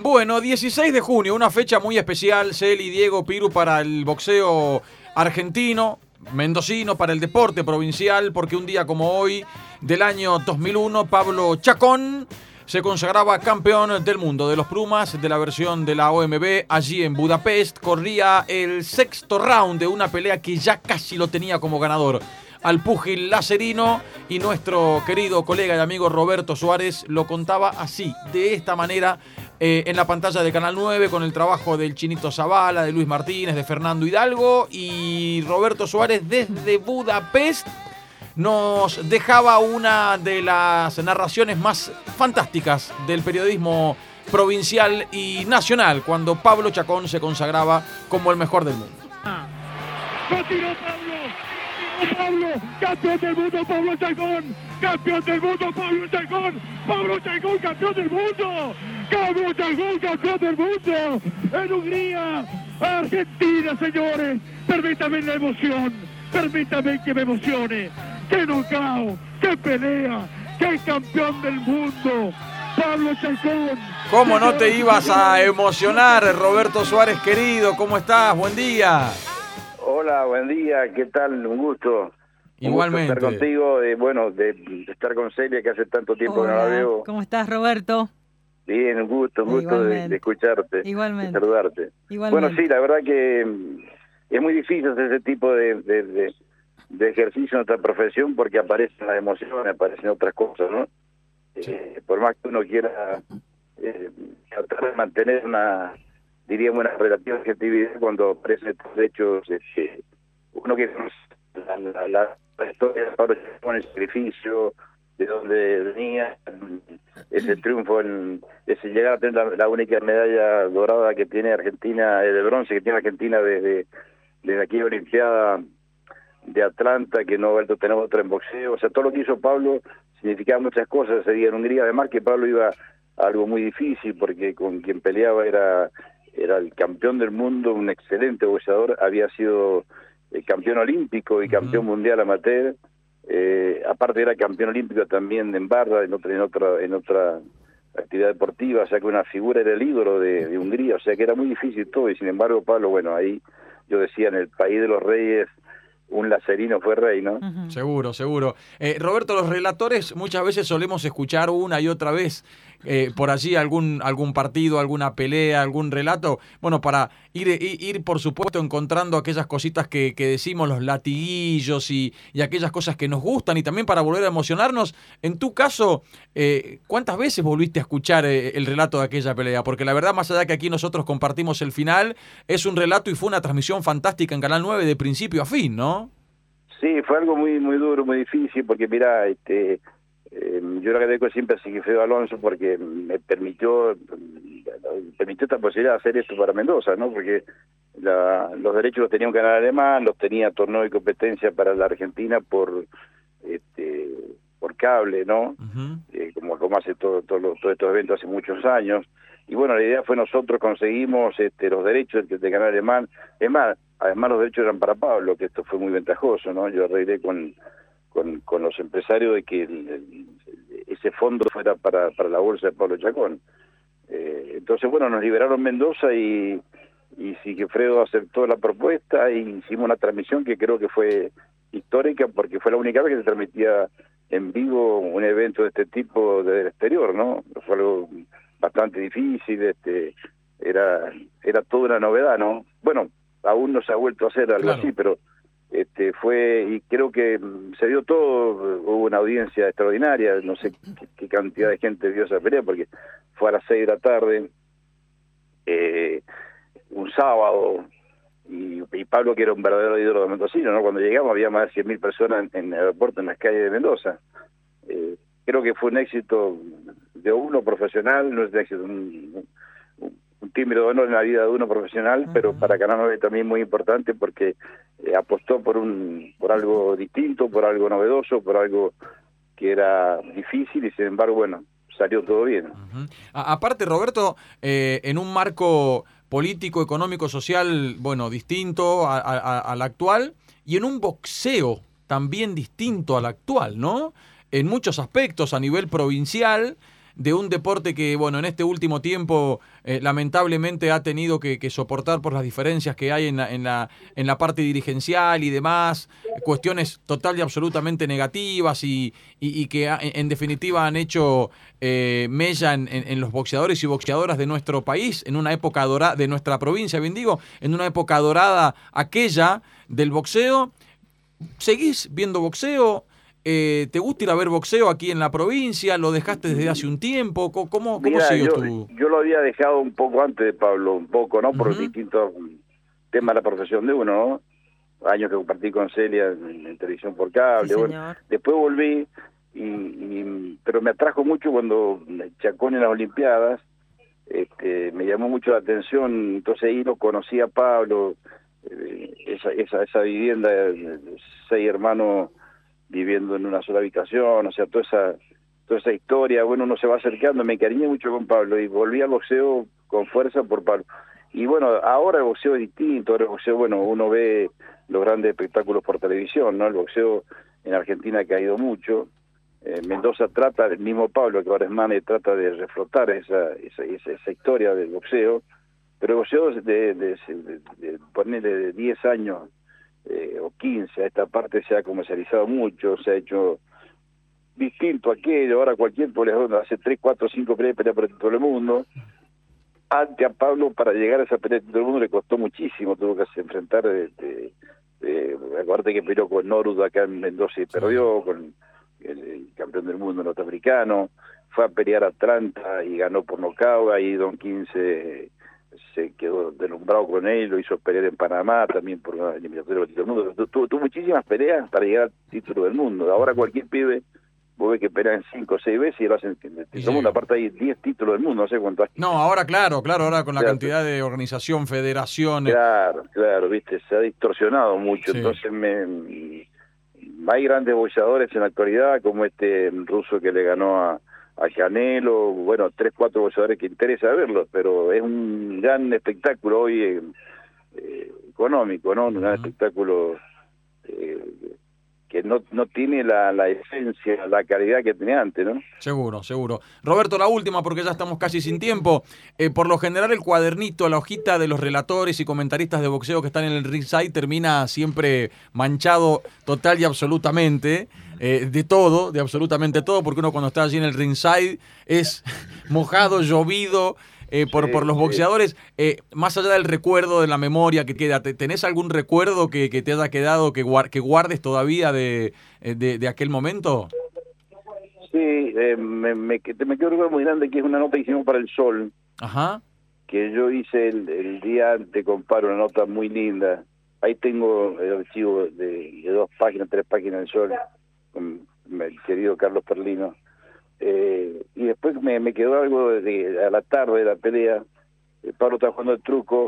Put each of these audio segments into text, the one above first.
Bueno, 16 de junio, una fecha muy especial, Celi, Diego, Piru, para el boxeo argentino, mendocino, para el deporte provincial, porque un día como hoy, del año 2001, Pablo Chacón se consagraba campeón del mundo de los plumas de la versión de la OMB allí en Budapest. Corría el sexto round de una pelea que ya casi lo tenía como ganador al púgil lacerino, y nuestro querido colega y amigo Roberto Suárez lo contaba así, de esta manera, en la pantalla de Canal 9, con el trabajo del Chinito Zavala, de Luis Martínez, de Fernando Hidalgo, y Roberto Suárez desde Budapest nos dejaba una de las narraciones más fantásticas del periodismo provincial y nacional, cuando Pablo Chacón se consagraba como el mejor del mundo. ¡Continuó Pablo! Pablo, campeón del mundo, Pablo Chacón, campeón del mundo, Pablo Chacón, Pablo Chacón, campeón del mundo, Pablo Chacón, campeón del mundo, en Hungría, Argentina, señores, permítame la emoción, permítame que me emocione, qué knockout, qué pelea, qué campeón del mundo, Pablo Chacón. ¿Cómo no te ibas a emocionar, Roberto Suárez querido? ¿Cómo estás? Buen día. Hola, buen día, ¿qué tal? Un gusto. Igualmente. Un gusto estar contigo, de estar con Celia, que hace tanto tiempo que no la veo. ¿Cómo estás, Roberto? Bien, un gusto de escucharte, Igualmente. de saludarte. Igualmente. Bueno, sí, la verdad que es muy difícil hacer ese tipo de ejercicio en nuestra profesión, porque aparecen las emociones, aparecen otras cosas, ¿no? Sí. Por más que uno quiera tratar de mantener diríamos una relativa objetividad cuando aparecen estos hechos, uno que conoce la historia de Pablo Chacón, el sacrificio, de donde venía, ese triunfo, ese llegar a tener la única medalla dorada que tiene Argentina, de bronce que tiene Argentina desde aquella Olimpiada de Atlanta, que no ha vuelto a tener otra en boxeo. O sea, todo lo que hizo Pablo significaba muchas cosas ese día en Hungría. Además que Pablo iba a algo muy difícil, porque con quien peleaba era el campeón del mundo, un excelente boxeador, había sido campeón olímpico y campeón mundial amateur, aparte era campeón olímpico también en barra, en otra actividad deportiva, o sea que una figura, era el ídolo de Hungría, o sea que era muy difícil todo, y sin embargo Pablo, bueno, ahí yo decía, en el país de los reyes, un lacerino fue rey, ¿no? Uh-huh. Seguro, seguro. Roberto, los relatores muchas veces solemos escuchar una y otra vez por allí algún partido, alguna pelea, algún relato, bueno, para ir por supuesto encontrando aquellas cositas que decimos, los latiguillos y aquellas cosas que nos gustan, y también para volver a emocionarnos. En tu caso, ¿cuántas veces volviste a escuchar el relato de aquella pelea? Porque la verdad, más allá que aquí nosotros compartimos el final, es un relato y fue una transmisión fantástica en Canal 9 de principio a fin, ¿no? Sí, fue algo muy muy duro, muy difícil, porque mira, yo le agradezco siempre a Sigifredo Alonso porque me permitió esta posibilidad de hacer esto para Mendoza, ¿no? Porque los derechos los tenía un canal alemán, los tenía Torneo y Competencia para la Argentina por cable, ¿no? Uh-huh. Como hace todos estos eventos hace muchos años. Y bueno, la idea fue, nosotros conseguimos los derechos del canal alemán. Es más, además los derechos eran para Pablo, que esto fue muy ventajoso, ¿no? Yo arreglé con los empresarios de que ese fondo fuera para la bolsa de Pablo Chacón. Entonces, bueno, nos liberaron Mendoza y Sigifredo aceptó la propuesta, y hicimos una transmisión que creo que fue histórica, porque fue la única vez que se transmitía en vivo un evento de este tipo desde el exterior, ¿no? Fue algo bastante difícil, era toda una novedad, ¿no? Bueno, aún no se ha vuelto a hacer algo así, pero fue, y creo que se dio todo, hubo una audiencia extraordinaria, no sé qué cantidad de gente vio esa pelea, porque fue a las 6 de la tarde, un sábado, y Pablo, que era un verdadero ídolo de mendocino, ¿no? Cuando llegamos había más de 100.000 personas en el aeropuerto, en las calles de Mendoza. Creo que fue un éxito de uno profesional, no es un éxito, un timbre de honor en la vida de uno profesional, pero para Canal 9 también muy importante, porque apostó por algo distinto, por algo novedoso, por algo que era difícil, y sin embargo, bueno, salió todo bien. Uh-huh. Aparte, Roberto, en un marco político, económico, social, bueno, distinto al actual, y en un boxeo también distinto al actual, ¿no? En muchos aspectos, a nivel provincial, de un deporte que, bueno, en este último tiempo lamentablemente ha tenido que soportar por las diferencias que hay en la parte dirigencial y demás, cuestiones total y absolutamente negativas y que en definitiva han hecho mella en los boxeadores y boxeadoras de nuestro país, en una época dorada, de nuestra provincia, bien digo, en una época dorada aquella del boxeo. ¿Seguís viendo boxeo? ¿Te gusta ir a ver boxeo aquí en la provincia? ¿Lo dejaste desde hace un tiempo? ¿Cómo siguió tu...? Yo lo había dejado un poco antes de Pablo, un poco, ¿no? Por distintos temas de la profesión de uno, ¿no? Años que compartí con Celia en televisión por cable. Sí, bueno, después volví, pero me atrajo mucho cuando Chacón en las Olimpiadas, me llamó mucho la atención, entonces ahí lo conocí a Pablo, esa vivienda de 6 hermanos viviendo en una sola habitación, o sea, toda esa historia, bueno, uno se va acercando, me encariñé mucho con Pablo y volví al boxeo con fuerza por Pablo. Y bueno, ahora el boxeo es distinto, ahora el boxeo, bueno, uno ve los grandes espectáculos por televisión, ¿no? El boxeo en Argentina ha caído mucho. Mendoza trata, el mismo Pablo, que ahora es manager, trata de reflotar esa historia del boxeo, pero el boxeo de ponerle de 10 años o 15 a esta parte se ha comercializado mucho, se ha hecho distinto a aquello. Ahora cualquier peleador hace 3, 4, 5 peleas por todo el mundo. Antes a Pablo, para llegar a esa pelea de todo el mundo, le costó muchísimo, tuvo que enfrentar, acuérdate que peleó con Norud acá en Mendoza y perdió, con el campeón del mundo norteamericano, fue a pelear a Atlanta y ganó por nocaut, ahí Don King se quedó deslumbrado con él, lo hizo pelear en Panamá también por una eliminatoria del título del mundo. Tuvo muchísimas peleas para llegar al título del mundo. Ahora cualquier pibe, vos ves que pelean 5 o 6 veces y lo hacen en el título del mundo. Aparte hay 10 títulos del mundo, no sé cuánto hay. No, ahora claro, ahora con la cantidad de organización, federaciones. Claro, viste, se ha distorsionado mucho, sí. Entonces hay grandes boxeadores en la actualidad, como este ruso que le ganó a Canelo, bueno, 3, 4 boxeadores que interesa verlos, pero es un gran espectáculo hoy económico, ¿no? Un gran espectáculo que no tiene la esencia, la calidad que tenía antes, ¿no? Seguro. Roberto, la última, porque ya estamos casi sin tiempo. Por lo general, el cuadernito, la hojita de los relatores y comentaristas de boxeo que están en el ringside termina siempre manchado total y absolutamente de absolutamente todo, porque uno cuando está allí en el ringside es mojado, llovido, por los boxeadores. Más allá del recuerdo, de la memoria que queda, ¿tenés algún recuerdo que te haya quedado, que guardes todavía de aquel momento? Sí, me quedó un recuerdo muy grande, que es una nota que hicimos para El Sol. Ajá. Que yo hice el día antes con Pablo, una nota muy linda. Ahí tengo el archivo de 2 páginas, 3 páginas del Sol, con el querido Carlos Perlino. Y después me quedó algo a la tarde de la pelea. Pablo estaba jugando el truco,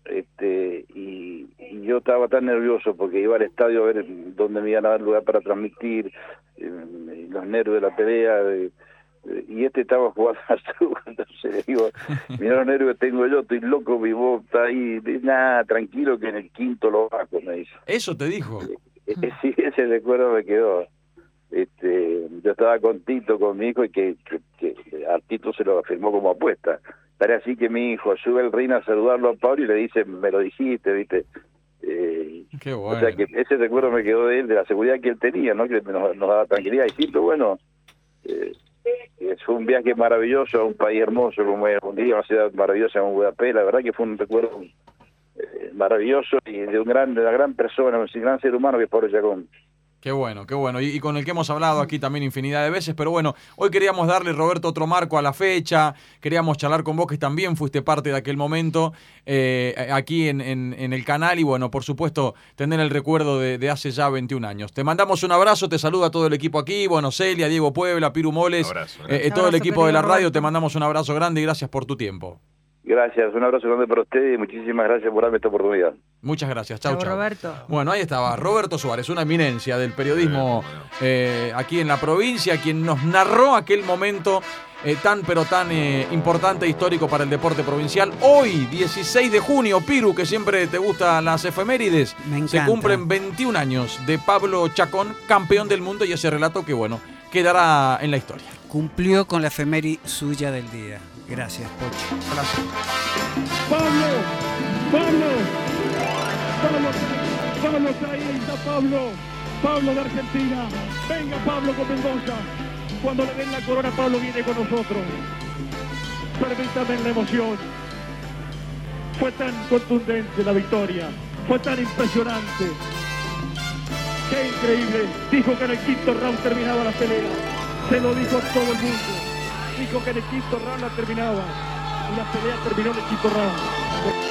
y yo estaba tan nervioso porque iba al estadio a ver dónde me iban a dar lugar para transmitir, los nervios de la pelea, y estaba jugando al truco. Entonces le digo, mirá los nervios que tengo yo, estoy loco, mi voz está ahí, nada, tranquilo que en el quinto lo bajo, me dice. ¿Eso te dijo? Sí, ese recuerdo me quedó. Yo estaba con Tito, con mi hijo, y que a Tito se lo firmó como apuesta. Pero así que mi hijo sube al ring a saludarlo a Pablo y le dice, me lo dijiste, ¿viste? Qué bueno. O sea que ese recuerdo me quedó de él, de la seguridad que él tenía, ¿no? Que nos daba tranquilidad. Y Tito, bueno, fue un viaje maravilloso a un país hermoso como es Hungría, una ciudad maravillosa como Budapest. La verdad que fue un recuerdo maravilloso y de una gran persona, un gran ser humano que es Pablo Chacón. Qué bueno. Y con el que hemos hablado aquí también infinidad de veces, pero bueno, hoy queríamos darle, Roberto, otro marco a la fecha, queríamos charlar con vos, que también fuiste parte de aquel momento aquí en el canal, y bueno, por supuesto, tener el recuerdo de hace ya 21 años. Te mandamos un abrazo, te saluda todo el equipo aquí, bueno, Celia, Diego Puebla, Piru Moles, todo el equipo de la radio, te mandamos un abrazo grande y gracias por tu tiempo. Gracias, un abrazo grande para ustedes y muchísimas gracias por darme esta oportunidad. Muchas gracias, chau. Roberto. Bueno, ahí estaba Roberto Suárez, una eminencia del periodismo aquí en la provincia, quien nos narró aquel momento tan importante e histórico para el deporte provincial. Hoy, 16 de junio, Piru, que siempre te gustan las efemérides, se cumplen 21 años de Pablo Chacón, campeón del mundo, y ese relato que, bueno, quedará en la historia. cumplió con la efeméride suya del día. Gracias, Pocho. Gracias. Pablo, ahí está Pablo de Argentina. Venga Pablo con Mendoza. Cuando le den la corona, Pablo viene con nosotros. Permítame la emoción. Fue tan contundente la victoria, fue tan impresionante. Qué increíble. Dijo que en el quinto round terminaba la pelea. Se lo dijo a todo el mundo. Dijo que en el quinto round la terminaba. Y la pelea terminó en el quinto round.